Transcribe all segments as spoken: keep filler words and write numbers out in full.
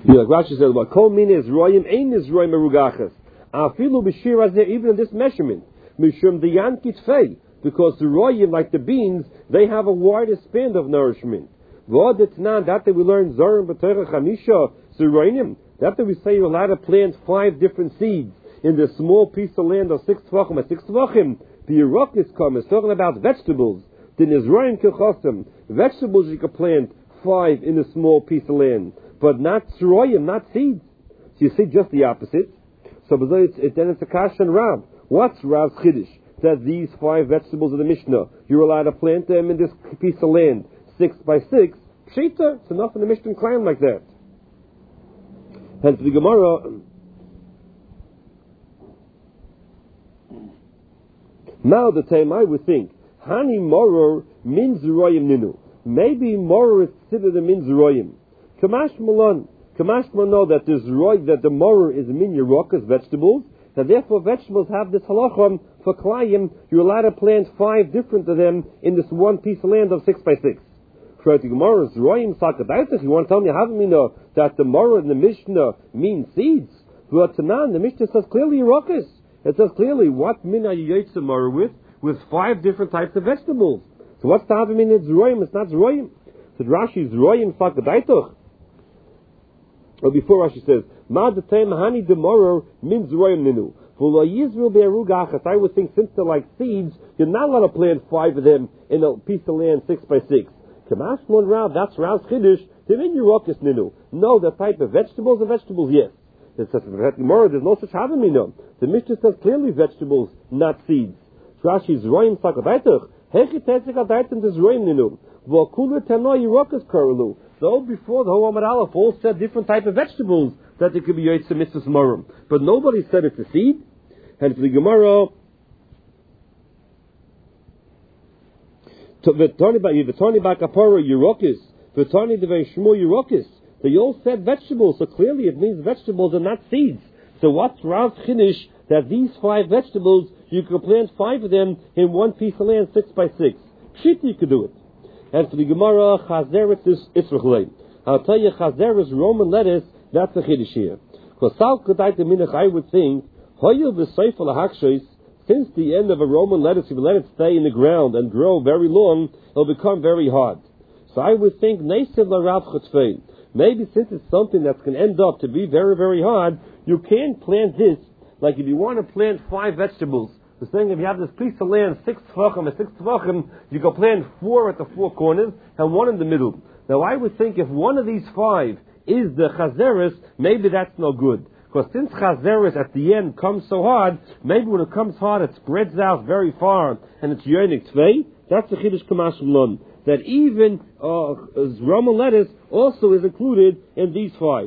Yeah, like Rashi says, "What kol min is royim ein is royim merugachas." Afilu b'shir azeh, even in this measurement, mishum diyan kitfei, because the royim, like the beans, they have a wider span of nourishment. V'od etnan, that we learn zorim b'torah chamisha zeroinim. That we say you're allowed to plant five different seeds in the small piece of land of six tvachim at six tvachim. The Yerokis come is talking about vegetables. The Nizroim kilchosim, vegetables you can plant five in a small piece of land, but not tzroyim, not seeds. So you see just the opposite. So it's, it, then it's a kash and Rab. What's Rab's chiddush? That these five vegetables of the Mishnah, you're allowed to plant them in this piece of land, six by six. Pshita, it's enough in the Mishnah claim like that. Hence the Gemara. Now the time I would think, Hani Moror min zeroyim ninu. Maybe Moror is considered a min zeroyim. Kamash Malon. Kamash Malon know that there's roy, that the Moror is min yerokas, vegetables, and therefore vegetables have this halachon for klayim. You're allowed to plant five different of them in this one piece of land of six by six. You want to tell me how do we know that the Moror in the Mishnah means seeds? Well, Tanan, the Mishnah says clearly yerokas. It says clearly what min are you yotze Moror with? With five different types of vegetables. So what's the having in it's royim? It's not zroyim. So Rashi is royim sakadaitoch. Or before Rashi says, Ma detem hani demoror min zroyim ninu. For Yisrael be'erugachas, I would think since they're like seeds, you're not allowed to plant five of them in a piece of land six by six. Kamash mon Rav, that's Rav's chiddush. They mean yerokas ninu. No, the type of vegetables are vegetables, yes. It says tomorrow there's no such havamino. The Mishnah says clearly vegetables, not seeds. Rashi is royim sakadaitoch. Hechitetzik adaitim is royim ninu. V'okulu tano yerokas korelu. So before the whole Amar Aleph all said different type of vegetables that it could be yotze mitzvahs morim, but nobody said it's a seed. And for the Gemara, v'tani ba'kapara yerokas, v'tani devei shmo yerokas. They all said vegetables, so clearly it means vegetables and not seeds. So what's Rav's chiddush that these five vegetables, you could plant five of them in one piece of land, six by six? Shit, you could do it. And for the Gemara, Chazeret is Itzrachlei. I'll tell you, Chazeret is Roman lettuce, that's a chiddush here. Because Sal Kedai Minach, I would think, Hoyel v'Seifel HaHakshois, since the end of a Roman lettuce, if you let it stay in the ground and grow very long, it'll become very hard. So I would think, Neisiv LaRav Chutfein. Maybe since it's something that's going to end up to be very, very hard, you can't plant this. Like if you want to plant five vegetables, the saying if you have this piece of land, six tvachim, a six tvachim, you can plant four at the four corners and one in the middle. Now I would think if one of these five is the chazeres, maybe that's no good. Because since chazeres at the end comes so hard, maybe when it comes hard it spreads out very far and it's yonik tvei, that's the chiddush kamash lon. That even uh, Roman lettuce also is included in these five.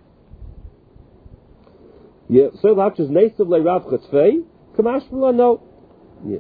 Yeah, so that's just Neisiv LeRav Chatzvei, Kamash Mula, no. Yeah.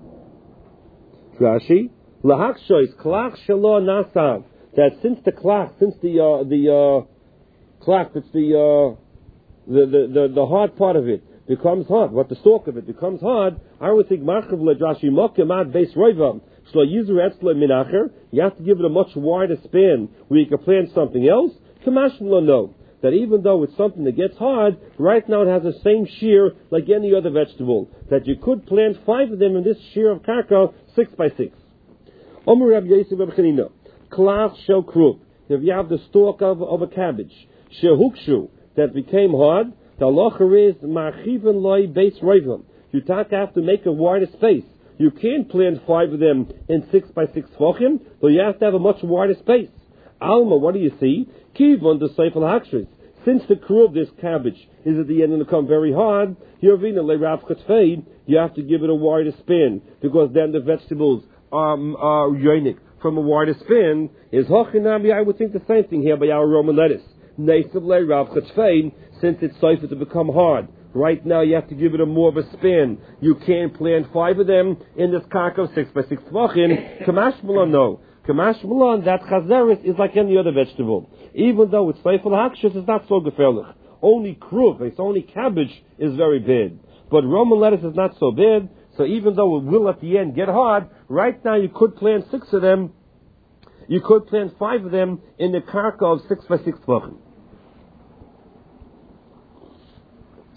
Rashi, Lahakshois, Klach Shalo Nasav, that since the klach, since the, uh, the, uh, klach, that's the, uh, the, the, the, the hard part of it, becomes hard, what the stalk of it becomes hard, I would think Marchav LeRashi Mokim Ad Beis Roivam, you have to give it a much wider span where you can plant something else. Kamashmala no. That even though it's something that gets hard, right now it has the same shear like any other vegetable. That you could plant five of them in this shear of karka, six by six. Omer Rabbi Yosef Reb Chanina. Klach shel krub. If you have the stalk of, of a cabbage, shehukshu, that became hard, the halacha is marchiven loy beis roivim. You have to make a wider space. You can't plant five of them in six by six tvachim, but you have to have a much wider space. Alma, what do you see? Kivon the seifel hakshris. Since the crew of this cabbage is at the end and become very hard, you have to give it a wider span, because then the vegetables are, are yonik from a wider span. Is hochinami, I would think the same thing here by our Roman lettuce. Since it's seifel to become hard. Right now you have to give it a more of a span. You can't plant five of them in this karka of six by six tvachim. Kamash Malon, no. Kamash Malon, that chazeres is like any other vegetable. Even though it's seifel hakshus, it's not so gefährlich. Only kruv, it's only cabbage is very bad. But Roman lettuce is not so bad, so even though it will at the end get hard, right now you could plant six of them, you could plant five of them in the karka of six by six tvachim.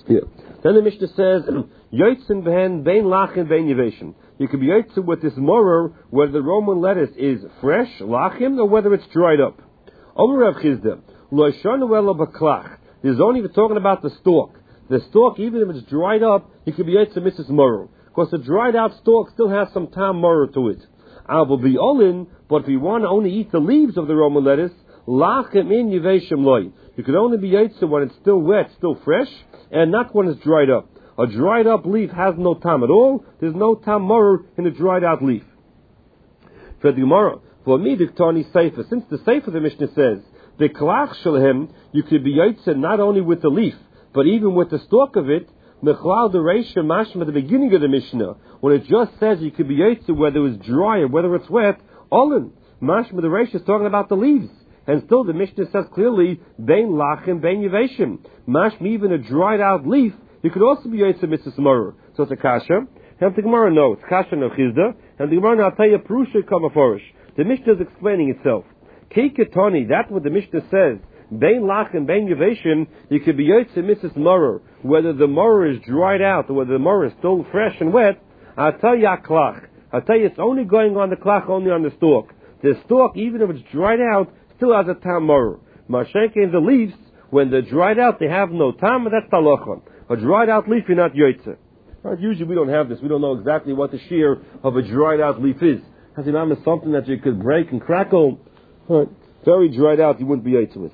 Yeah. Then the Mishnah says, Yotzin behen bein lachim bein yeveshim. You could be yotzin with this morer, whether the Roman lettuce is fresh, lachim, or whether it's dried up. Omer Rav Chizda, lo shanu elo baklach. There's only talking about the stalk. The stalk, even if it's dried up, you could be yotzin missus morer. Because the dried out stalk still has some tam morer to it. I will be olin, but if you want to only eat the leaves of the Roman lettuce, lachim in yeveshim loy. You could only be yotzin when it's still wet, still fresh, and not when it's dried up. A dried up leaf has no tam at all. There's no tam morer in a dried out leaf. For the Gemara, for me, Diktani Sefer, since the Sefer the Mishnah says, the klach shalhem, you could be yotzin not only with the leaf, but even with the stalk of it. Mechlal the Reisha Mashma at the beginning of the Mishnah, when it just says you could be yotzin whether it's dry or whether it's wet, Olin. Mashma the Reisha is talking about the leaves. And still the Mishnah says clearly, Bein lachim, bein yeveshim. Mashma, even a dried out leaf, you could also be yotzin missus morer. So it's a kasha. And the Gemara, no, it's kasha no chizda. And the Gemara, I'll tell you, prusha kamaforish. The Mishnah is explaining itself. Keikatoni, that's what the Mishnah says. Bein lachim, bein yeveshim, you could be yotzin missus morer. Whether the morer is dried out or whether the morer is still fresh and wet, I'll tell you a klach. I'll tell you it's only going on the klach, only on the stalk. The stalk, even if it's dried out, still has a tam morer. Mashake in the leaves, when they're dried out, they have no tam, and that's talachon. A dried out leaf, you're not yotzeh. Right? Usually we don't have this. We don't know exactly what the shear of a dried out leaf is. Has it not something that you could break and crackle? Right. Very dried out, you wouldn't be yotzeh with.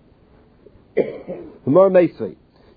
Gemara Meisvei.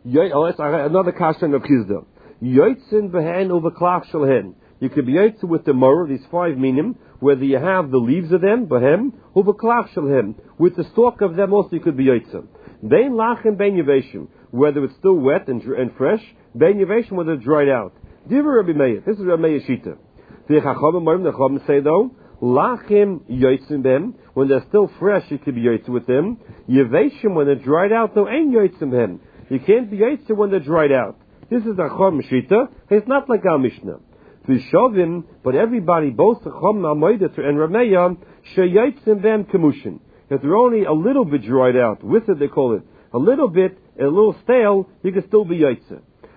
Another kashan of Chizda. Yotzin behen over klach shalhen. You could be yotzeh with the morer, these five minim, whether you have the leaves of them, behem, over klach shalhem. With the stalk of them also you could be yotzeh. Bein lachim, bein yeveshim. Whether it's still wet and, and fresh, bein yeveshim, whether it's dried out. Divrei Rabbi Meir. This is Rabbi Meir Shita. The Chachamim, the Chachamim say though, lachim yotzim them, when they're still fresh, you could be yotzeh with them. Yeveshim, when they're dried out, though, ain't yotzim them. You can't be yotzeh when they're dried out. This is the Chachamim Shita. It's not like our Mishnah. Vishovim, but everybody, both the Chachamim Amoidet and Rameya, sheyotzim them kemushin. If they're only a little bit dried out, with it they call it, a little bit, a little stale, you can still be yotzeh.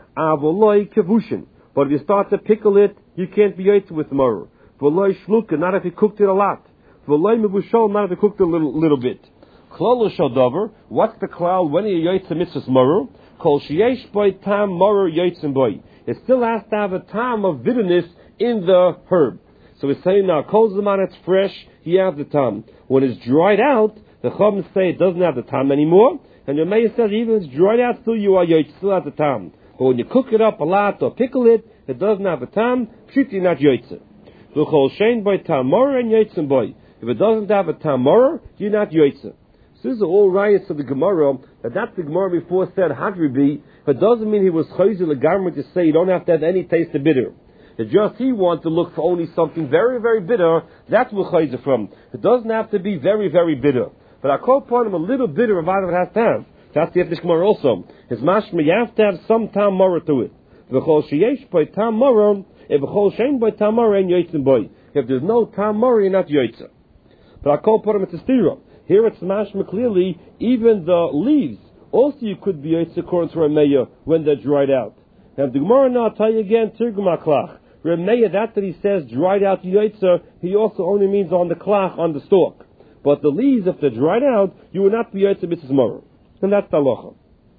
Avoloi kevushin. But if you start to pickle it, you can't be yotzeh with morer. Voloi shluka, not if you cooked it a lot. Voloi mebushol, not if you cooked it a little, little bit. Klal shodover, what's the klal when you yotzeh mitzvahs morer? Kol sheyesh boy tam morer yotzim boy. It still has to have a tam of bitterness in the herb. So we're saying now, kol zaman it's fresh, you have the tam. When it's dried out, the Chachamim say it doesn't have the tam anymore, and the Meir says even if it's dried out, still you are yotzeh, still has the tam. But when you cook it up a lot or pickle it, it doesn't have a tam, pshut you're not yotzeh. V'chol shein boy tam morer and yotzim boy. If it doesn't have a tam morer, you're not yotzeh. So this is all riots of the Gemara, that that's the Gemara before said Hadribi, but it doesn't mean he was chayzer legamri to say you don't have to have any taste of bitter. It's just he wants to look for only something very, very bitter, that's where chayzer from. It doesn't have to be very, very bitter. But I call upon him a little bitter of what it has to have. That's the Yeftish Gemara also. His mashma, you have to have some tam morer to it. V'chol sheyesh by tam morer, if v'chol shein by tam morer, and yotzim boy. If there's no tam morer, you're not yotzeh. But I call upon him, it's a stira. Here it's mashma clearly, even the leaves, also you could be yotzeh according to Rameya when they're dried out. Now the Gemara now, I'll tell you again, Tirgum HaKlach. Rameya, that that he says dried out yotzeh, he also only means on the klach, on the stalk. But the leaves, if they're dried out, you will not be yotzeh mitzvahs morer. And that's the halacha.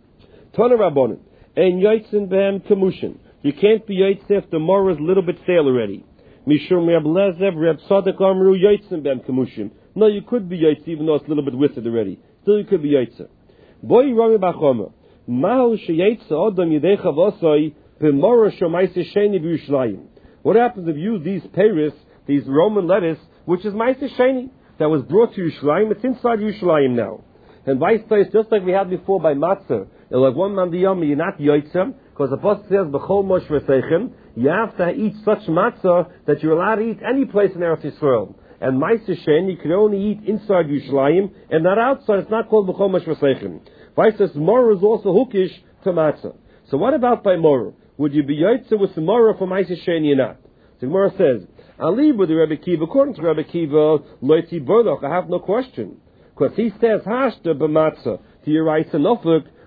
Tana Rabbanan, and yotzin behem kemushin. You can't be yotzeh if the morer is a little bit stale already. Mishum Reb Lezev, Reb Tzadok Amru, yotzin behem kemushin. No, you could be yotzeh even though it's a little bit withered already. Still, you could be yotzeh. Boy Rami Bachoma, Mahal sheyetzeh odam yidei chavosoi b'morer shomaisi sheni b'Yushalayim. What happens if you use these peiros, these Roman lettuce, which is maisi sheni, that was brought to Yerushalayim? It's inside Yerushalayim now. And vice versa, just like we had before by matzah, like one man diyam, you're not yotzeh, because the Apostle says, b'chol mosh v'seichem, you have to eat such matzah that you're allowed to eat any place in Eretz Yisrael. And Ma'aseh Shen, you can only eat inside Yerushalayim, and not outside. It's not called b'chol mosh v'seichem. Vice versa, morer is also hookish to matzah. So what about by morer? Would you be yotzeh with the morer for Ma'aseh Shen? You're not. The Gemara says, I'll leave with the Rebbe Kiva. According to Rebbe Kiva, loyti bordoch, I have no question. Because he says, hashta b'matzah, to your rights and ofuk,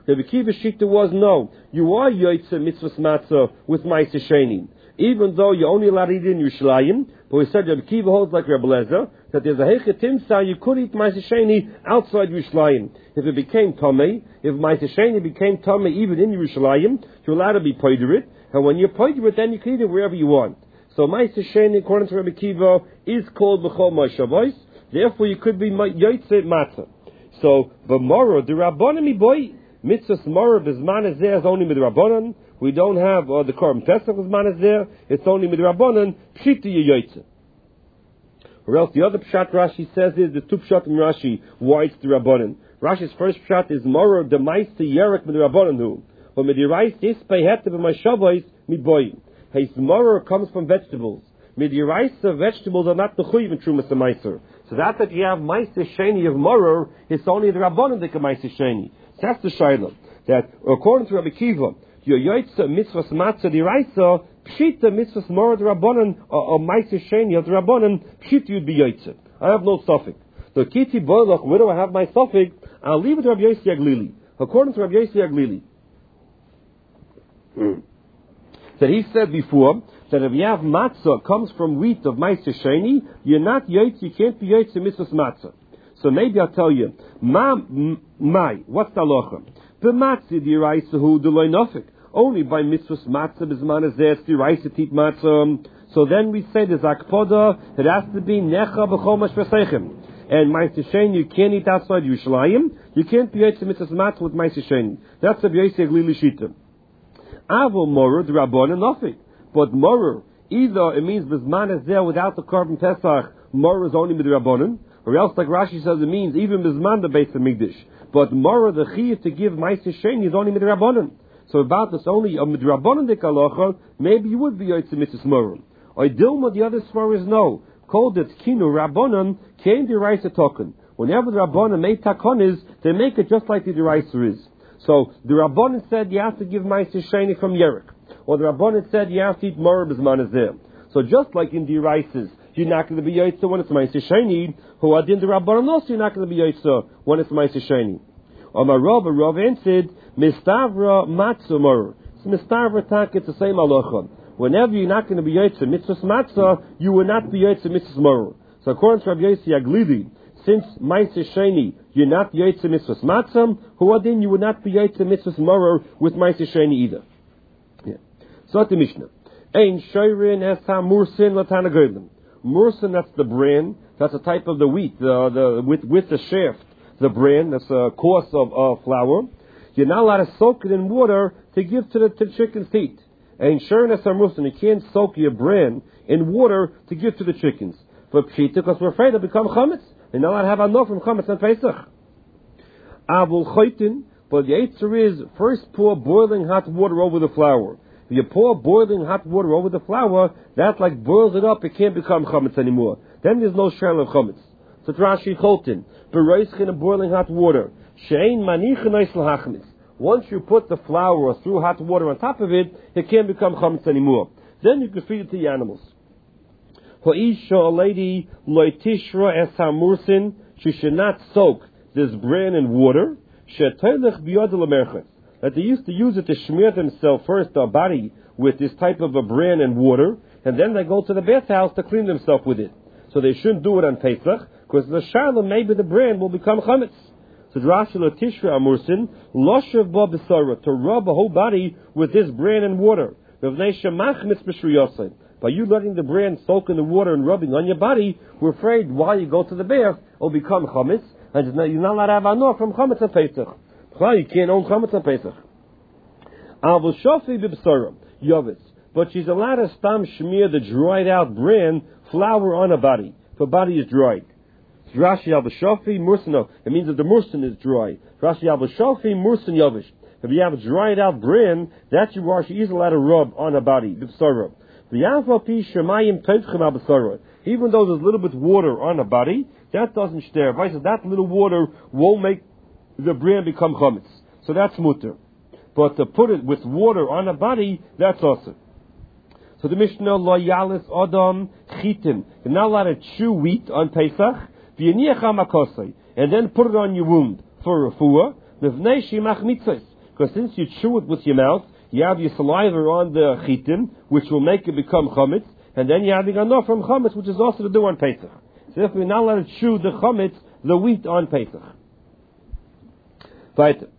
The Rabbi Kiva Shita was, no, you are Yoitze Mitzvahs Matzah with Ma'aseh Sheni. Even though you're only allowed to eat in Yerushalayim, but we said Rabbi Kiva holds like Rabbi Lezer, that there's a Heichah Timsa, you could eat Ma'aseh Sheni outside Yerushalayim. If it became Tomei, if Ma'aseh Sheni became Tomei even in Yerushalayim, you're allowed to be Poiderit, and when you're Poiderit, then you can eat it wherever you want. So Ma'aseh Sheni, according to Rabbi Kiva, is called B'chol Moshavos, therefore you could be Yoitze Matzah. So, B'morah, the Rabbanim Iboy, Mitzvahs Morah, B'zman is there, is only with the Rabbanim. We don't have uh, the Korban Pesach B'zman is there, it's only with the Rabbanim, Pshita Yoitze. Or else the other Pshat Rashi says is, the two Pshat in Rashi, why it's the Rabbanim. Rashi's first Pshat is Morah, the Maiste Yerek with the Rabbanim who. But with the rice, this pay hette b'mashavos Miboy. His Morah comes from vegetables. With the rice, vegetables are not the Chuy in Trumas and Meiser. So that that you have Meiser Sheni of Morah, it's only the Rabbanim that can Meiser Sheni. That's the Shiloh. That according to Rabbi Kiva, your Yoitze Mitzvahs Matzah Diraisa, Pshita Mitzvahs Morah the Rabbanim, or Meiser Sheni of the Rabbanim, Pshita you'd be Yoitze. I have no suffix. The Kiti Boilach, where do I have my suffix? I'll leave it to Rabbi Yossi Aglili. According to Rabbi Yossi Aglili, that he said before, that if you have matzah comes from wheat of Ma'aseh Sheni, you're not Yoitze, you can't be Yoitze Mitzvahs Matzah. So maybe I'll tell you, Ma, my, what's the halacha? B'matzah diraisahu d'loy nofik. Only by mitzvahs matzah b'zman azeh diraisahu tit matzah. So then we say there's akpoda, it has to be necha b'chol mashvasechem. And Ma'aseh Sheni, you can't eat outside Yerushalayim. You can't be Yoitze mitzvahs matzah with Ma'aseh Sheni. That's the Yossi Aglili Shita. Avo morah d'rabbanan nofik. But morah, either it means b'zman azeh without the Korban Pesach, morah is only with the Rabbanan. Or else, like Rashi says, it means even Bizman the Beis Hamikdash. But Morah, the Chiyuv to give Ma'aseh Sheni is only Midrabanan. So about this only a Midrabanan de Kalacha, maybe you would be Yoitze Mitzvahs Morah. Or Dilma, the other Svar is no. Called it Kinu Rabbanan, came the Raisa Token. Whenever the Rabbanan made Takonis, they make it just like the Raisa is. So the Rabbanan said you have to give Ma'aseh Sheni from Yerek. Or the Rabbanan said you have to eat Morah Bizman is there. So just like in the Raisas, you're not going to be Yoitze when it's Ma'aseh Sheni. Who are in the Rabbanan also, you're not going to be Yoitze when it's Ma'aseh Sheni. Or my Rav, Rav answered, Mistavra Matzah Morah. So Mistavra Tak, it's the same halacha. Whenever you're not going to be Yoitze Mitzvahs Matzah, you will not be Yoitze Mitzvahs Morah. So according to Rabbi Yossi Aglili, since Ma'aseh Sheni, you're not Yoitze Mitzvahs Matzah, who are then you will not be Yoitze Mitzvahs Morah with Ma'aseh Sheni either. Yeah. So the Mishnah. Ein Shoirin Es HaMursin Latana Goyim. Mursin, that's the bran. That's a type of the wheat, the, the with with the shaft, the bran. That's a course of uh, flour. You're not allowed to soak it in water to give to the to chickens to eat. And sure, that's a mursin. You can't soak your bran in water to give to the chickens. For pshita, because we're afraid to become chametz. You're not allowed to have enough from chametz and Pesach. Avul chaytin, but the answer is first pour boiling hot water over the flour. If you pour boiling hot water over the flour, that like boils it up, it can't become chametz anymore. Then there's no shell of chametz. So Rashi Choltin, bereischen in boiling hot water. Shein manichin eisel hachmetz. Once you put the flour through hot water on top of it, it can't become chametz anymore. Then you can feed it to the animals. Ha'isha, a lady, loitishra es hamursin, she should not soak this bran in water. She'toilech biyad lemerchet. That they used to use it to smear themselves first, their body, with this type of a bran and water, and then they go to the bathhouse to clean themselves with it. So they shouldn't do it on Pesach, because the shalom, maybe the bran will become chametz. So Rashi Tishra Amursin, loshav ba b'sara, to rub a whole body with this bran and water. By you letting the bran soak in the water and rubbing on your body, we're afraid while you go to the bath, it'll become chametz, and you're not allowed to have anor from chametz on Pesach. You can't own chametz on Pesach. Avul shofi b'b'sara, yovetz. But she's allowed to stam shmear the dried out bran flour on her body. If her body is dried. Rashi al-Bashofi mursin. No, it means that the mursin is dry. Rashi al-Bashofi mursin yovish. If you have dried out bran, that you are, she is allowed to rub on her body. B'b'sara. Even though there's a little bit of water on her body, that doesn't stir. That little water won't make the bran become chametz. So that's mutter. But to put it with water on her body, that's also. So the Mishnah, lo yalis adam chitim. You're not allowed to chew wheat on Pesach, and then put it on your wound for refuah. Because since you chew it with your mouth, you have your saliva on the chitim, which will make it become chametz, and then you have the ganof from chametz, which is also to do on Pesach. So if we're not allowed to chew the chametz, the wheat on Pesach. But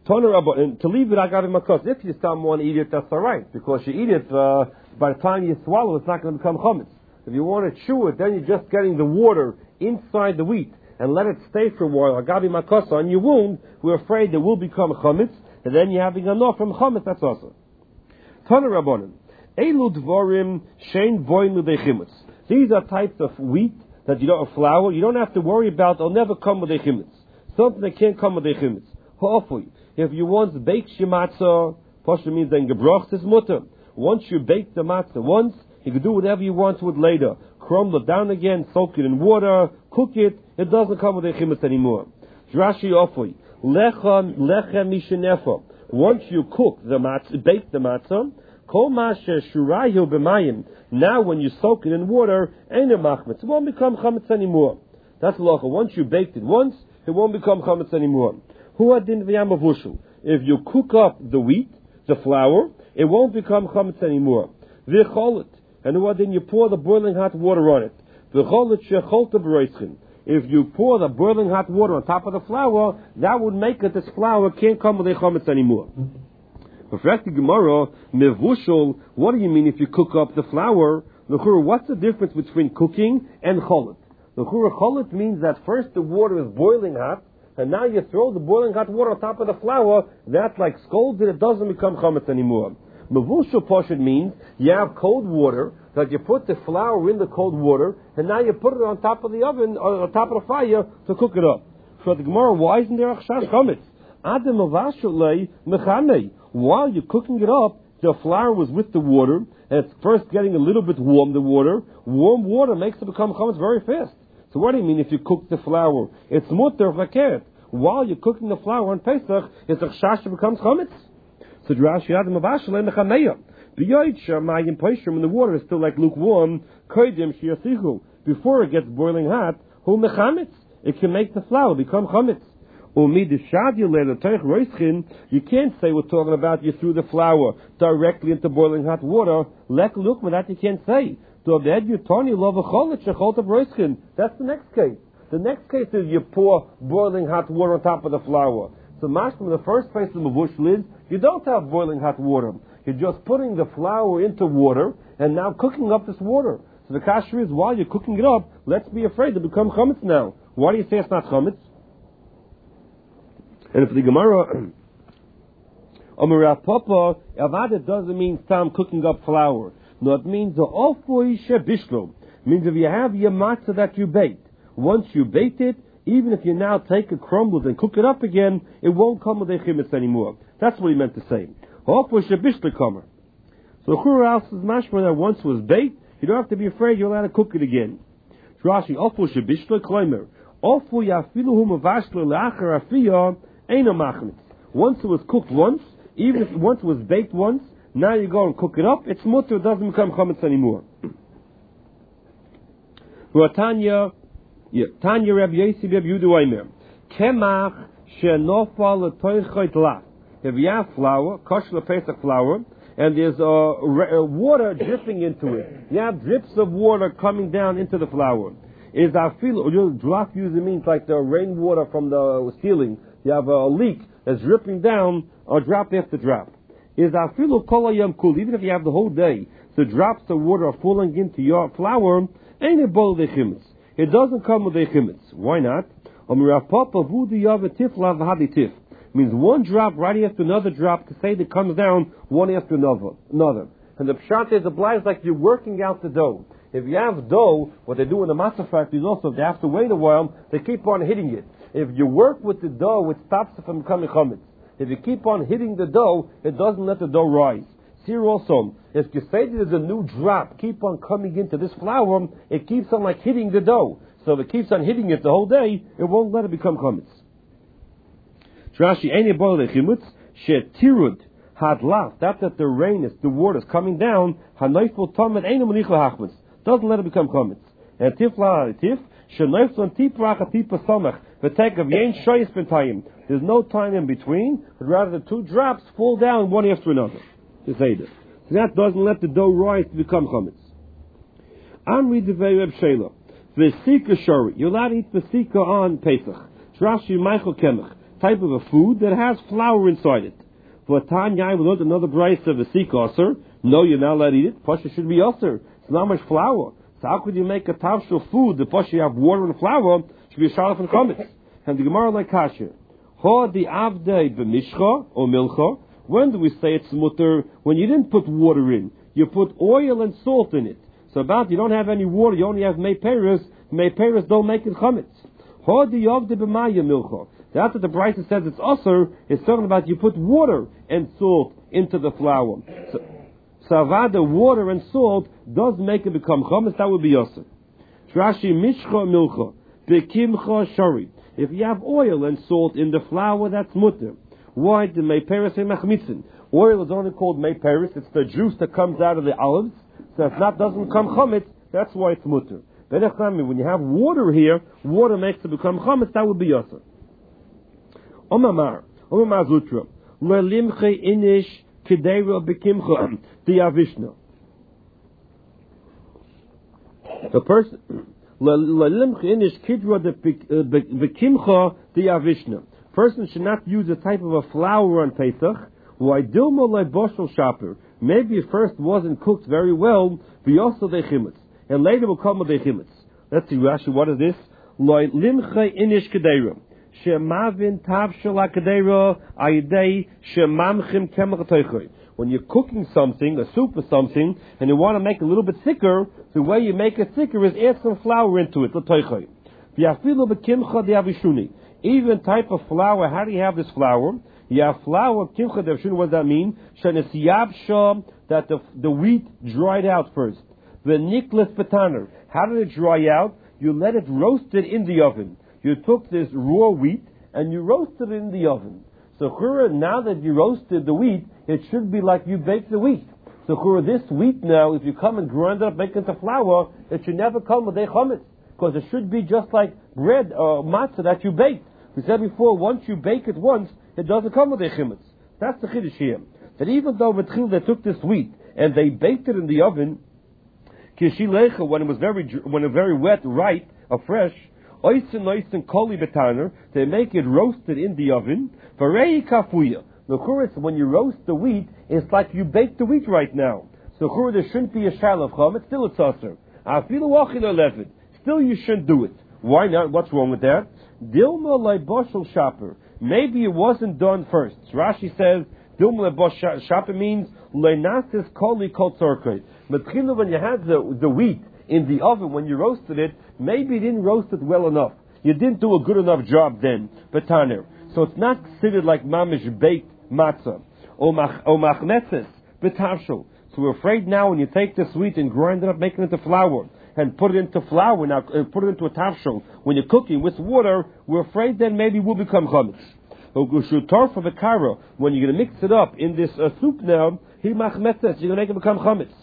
to leave it, I got in my cost. If you still want to eat it, that's all right, because you eat it, uh, by the time you swallow, it's not going to become chametz. If you want to chew it, then you're just getting the water inside the wheat and let it stay for a while. Agabi makasa on your wound, we're afraid it will become chametz, and then you're having enough from chametz. That's also. Tana Rabbanim, Elu dvarim shein voin l'deichimetz. These are types of wheat that you don't have flour. You don't have to worry about. They'll never come with deichimetz. Something that can't come with deichimetz. Ha'afui. If you once bake your matzah, Pasha means then gebrocht is mutter. Once you bake the matzah once, you can do whatever you want to it later. Crumble it down again, soak it in water, cook it. It doesn't come with deichimetz anymore. Drashi afui. Lechem lechem mishenefa. Once you cook the matzah, bake the matzah, kol mashe shurayu b'mayim. Now when you soak it in water, ain't a machmetz. It won't become chametz anymore. That's lacha. Once you baked it once, it won't become chametz anymore. Hu adin v'yamavushel. If you cook up the wheat, the flour, it won't become chametz anymore. V'cholet. And hu adin, you pour the boiling hot water on it. V'cholet shecholta b'roischin. If you pour the boiling hot water on top of the flour, that would make it this flour can't come with a chametz anymore. Perfected Gemara, mevushel, what do you mean if you cook up the flour? L'chura, what's the difference between cooking and cholet? L'chura, cholet means that first the water is boiling hot, and now you throw the boiling hot water on top of the flour, that like scalded, it doesn't become chametz anymore. Mevushel poshut means you have cold water, that you put the flour in the cold water, and now you put it on top of the oven, or on top of the fire, to cook it up. So the Gemara, why isn't there a chash chametz? Adam avashalei mechanei. While you're cooking it up, the flour was with the water, and it's first getting a little bit warm, the water. Warm water makes it become chametz very fast. So what do you mean if you cook the flour? It's mutter v'keret. While you're cooking the flour on Pesach, it's a chash that becomes chametz. So Rashi Adam avashalei mechanei. When the water is still like lukewarm, before it gets boiling hot, it can make the flour become chametz. You can't say we're talking about you threw the flour directly into boiling hot water. That you can't say. That's the next case. The next case is you pour boiling hot water on top of the flour. So mashma, the first place in the bush is you don't have boiling hot water. You're just putting the flour into water and now cooking up this water. So the kasher is, while you're cooking it up, let's be afraid to become chametz now. Why do you say it's not chametz? And if the Gemara, Amar Papa, Avada doesn't mean tam cooking up flour. No, it means the ofoi shebishlo. Means if you have your matzah that you baked, once you baked it, even if you now take it crumbled and cook it up again, it won't come with a chimetz anymore. That's what he meant to say. So Chura else is mashma that once was baked, you don't have to be afraid you're allowed to cook it again. Rashi, Ofu shebishlo kloimer. Ofu yafiluhu mavashlo le'achar afiyah eino machmitz. Once it was cooked once, even if once it was baked once, now you go and cook it up, it's mutter, it doesn't become chametz anymore. Tanya, yeah, Tanya Reb Yossi Reb Yehuda Omer, Kemach she'nofal l'toichet lach. If you have flour, kosher Pesach flour, and there's uh, uh, water dripping into it, you have drips of water coming down into the flour. Is our feel, drop usually means like the rainwater from the ceiling. You have a leak that's dripping down, or drop after drop. Is our feel kol yom kul, even if you have the whole day, so drops of water are falling into your flour, ain't it bol dechimitz? It doesn't come with dechimitz. Why not? Means one drop right after another drop to say that comes down one after another. another. And the pshat is applies like you're working out the dough. If you have dough, what they do in the matzah factory is also, if they have to wait a while, they keep on hitting it. If you work with the dough, it stops it from becoming chametz. If you keep on hitting the dough, it doesn't let the dough rise. Here also, if you say there's a new drop, keep on coming into this flour, it keeps on like hitting the dough. So if it keeps on hitting it the whole day, it won't let it become chametz. Rashi, any boil the chimutz, shetirud hadlaf. That that the rain is, the water is coming down. Hanoifel tomet ain't manichla hachmetz. Doesn't let it become chametz. And tifla tif Shenoifs on tiprach a tipa samach. The take of yain shoyis b'tayim. There's no time in between, but rather the two drops fall down one after another. To say this. So that doesn't let the dough rise to become chametz. Anri devei Reb Shela. Vesika shori. You're allowed to eat vesika on Pesach. Rashi Michael Kemach. Type of a food that has flour inside it. For Tanya, we learned another brayso of vesika aser. No, you're not allowed to eat it. Pasha should be aser. It's not much flour. So how could you make a tavshel food? The pasha you have water and flour should be a shalaf and chametz. And the Gemara like kasha. Ha di avdei b'mishcha or milcha. When do we say it's mutter? When you didn't put water in, you put oil and salt in it. So about you don't have any water, you only have mei peres. Mei peres don't make it chametz. Ha di avdei b'maya milcha. That's what the brayso says it's aser. It's talking about you put water and salt into the flour. So, so avada, water and salt does make it become chametz. That would be aser. Rashi mishcha milcha bekimcha shari. If you have oil and salt in the flour, that's mutter. Why do mei peres say machmitzin? Oil is only called mei peres. It's the juice that comes out of the olives. So if that doesn't come chametz, that's why it's mutter. When you have water here, water makes it become chametz. That would be aser. Omamar, Omamar Zutra, Lelimche inish kedera bekimcha diavishna. The person. Person should not use a type of a flour on Pesach. Maybe it first wasn't cooked very well, but also the chimetz, and later will come with the chimetz. Let's see, Rashi, what is this? When you're cooking something, a soup or something, and you want to make it a little bit thicker, the way you make it thicker is add some flour into it. Even type of flour, how do you have this flour? You have flour, kimcha devshun, what does that mean? That the, the wheat dried out first. The niklis betaner, how did it dry out? You let it roasted in the oven. You took this raw wheat and you roasted it in the oven. So chura, now that you roasted the wheat, it should be like you baked the wheat. So chura, this wheat now, if you come and grind it up, make it into flour, it should never come with a chametz, because it should be just like bread or matzah that you baked. We said before, once you bake it once, it doesn't come with a chametz. That's the chiddush here. That even though B'tchil, they took this wheat and they baked it in the oven, kishilecha, when it was very, when it was very wet, ripe, or fresh, oisin oisin koli betaner, they make it roasted in the oven. Varei kafuya. The churus, when you roast the wheat, it's like you bake the wheat right now. So churus, there shouldn't be a shal of chametz. Still it's aser. Afilu wachin eleven. Still you shouldn't do it. Why not? What's wrong with that? Dilma leiboshel shaper. Maybe it wasn't done first. Rashi says dilma leiboshel shaper means leinasis koli kol tzorkei. But when you had the the wheat in the oven, when you roasted it, maybe you didn't roast it well enough. You didn't do a good enough job then, betaner. So it's not considered like mamish baked matzah or machnetzes betashel. So we're afraid now when you take this wheat and grind it up, make it into flour, and put it into flour now, uh, put it into a tafshel. When you're cooking with water, we're afraid then maybe we'll become chametz. When you're going to mix it up in this uh, soup now, he machnetzes, you're going to make it become chametz.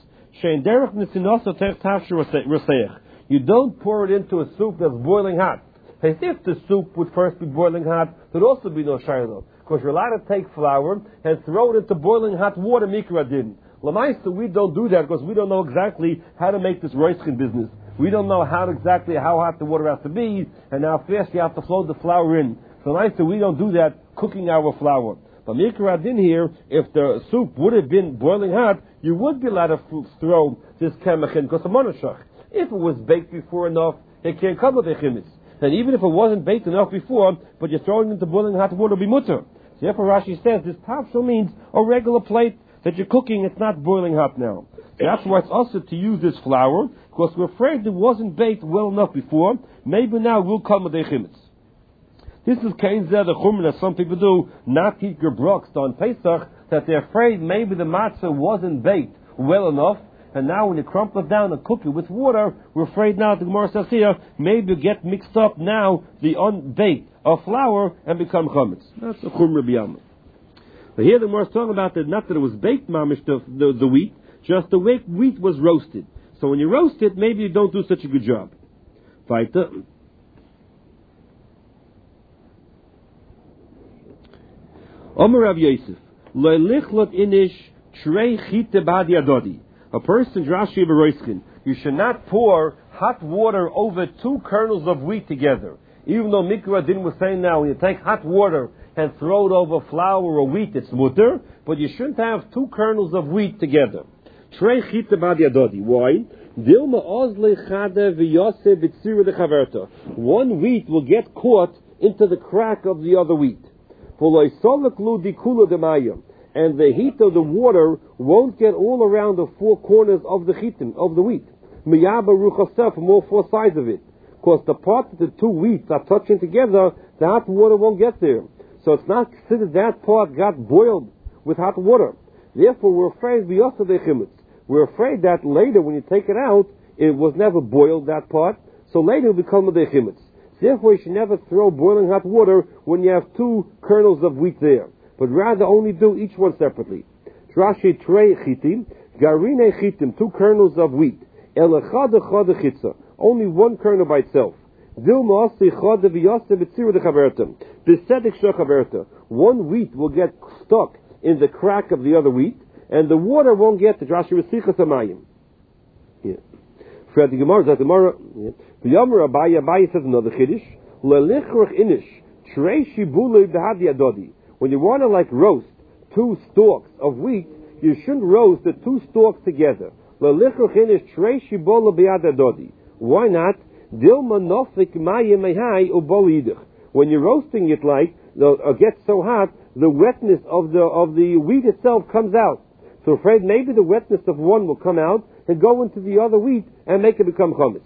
You don't pour it into a soup that's boiling hot. As if the soup would first be boiling hot, there'd also be no shaylo. Because you're allowed to take flour and throw it into boiling hot water, mikra din. Lamaisa, we don't do that because we don't know exactly how to make this roischin business. We don't know how exactly how hot the water has to be and how fast you have to float the flour in. So Lamaisa, we don't do that cooking our flour. But mikra din here, if the soup would have been boiling hot, you would be allowed to throw this kemach in because of monashach. If it was baked before enough, it can't come with a chimitz. And even if it wasn't baked enough before, but you're throwing it into boiling hot water, it'll be mutter. So therefore Rashi says this tafshel means a regular plate that you're cooking, it's not boiling hot now. So that's why it's also to use this flour, because we're afraid it wasn't baked well enough before. Maybe now we'll come with a chimitz. This is kain zeh the chumra that some people do, not eat gebrokst on Pesach, that they're afraid maybe the matzah wasn't baked well enough. And now when you crumple it down and cook it with water, we're afraid now, the Gemara says here, maybe you get mixed up now the unbaked of flour and become chametz. That's the chumra b'yama. But here the Gemara is talking about that not that it was baked mamish, the, the, the wheat, just the way wheat was roasted. So when you roast it, maybe you don't do such a good job. Omer Rav Yosef, le'lichlot inish trei chite b'had yadodi. A person, Rashi Beroiskin, you should not pour hot water over two kernels of wheat together. Even though Mikra Din was saying now, when you take hot water and throw it over flour or wheat, it's mutter, but you shouldn't have two kernels of wheat together. Trei chite b'had yadodi. Why? One wheat will get caught into the crack of the other wheat. And the heat of the water won't get all around the four corners of the chitim, of the wheat. From all four sides of it. Because the part that the two wheats are touching together, the hot water won't get there. So it's not considered that part got boiled with hot water. Therefore, we're afraid we also the chimitz. We're afraid that later, when you take it out, it was never boiled, that part, so later it will become a dechimitz. Therefore, you should never throw boiling hot water when you have two kernels of wheat there, but rather only do each one separately. Rashi trei chitim, garine chitim, two kernels of wheat. Elechad echad chitza, only one kernel by itself. Dilma asi chad v'yase b'tziru dechaverta. B'sedek shechaverta. One wheat will get stuck in the crack of the other wheat, and the water won't get to Rashi Resichas Hamayim. Yeah. Fred the Gemara, the Gemara, the Yomer Abaye, Abaye says another Chiddush, Lelichrach inish, Trei shibulei b'had yadodi. When you want to like roast two stalks of wheat, you shouldn't roast the two stalks together. Lelichrach inish, Trei shibulei b'had yadodi. Why not? Dilma nofik mayim mehai ubolidich. When you're roasting it like, it gets so hot, the wetness of the of the wheat itself comes out. So afraid maybe the wetness of one will come out and go into the other wheat and make it become chametz.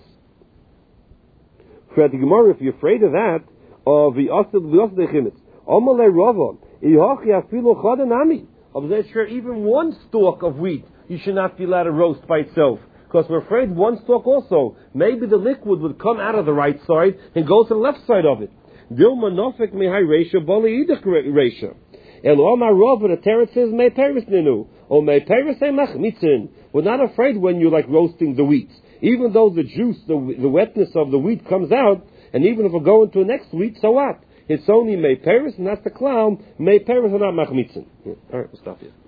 For the Gemara, if you're afraid of that, of the asad the chametz, Amalei Rava, ihachi afilu chadanami. Of that, sure, even one stalk of wheat you should not be allowed to roast by itself, because we're afraid one stalk also, maybe the liquid would come out of the right side and go to the left side of it. Dilma nofek mehai reisha bali idach reisha. Elo amar Rava, the Teretz says mei peris nenu. Or may Paris say machmitzin. We're not afraid when you like roasting the wheat. Even though the juice, the, the wetness of the wheat comes out, and even if we're going to the next wheat, so what? It's only may Paris, and that's the clown. May Paris, and not machmitzin. Yeah. All right, we'll stop here.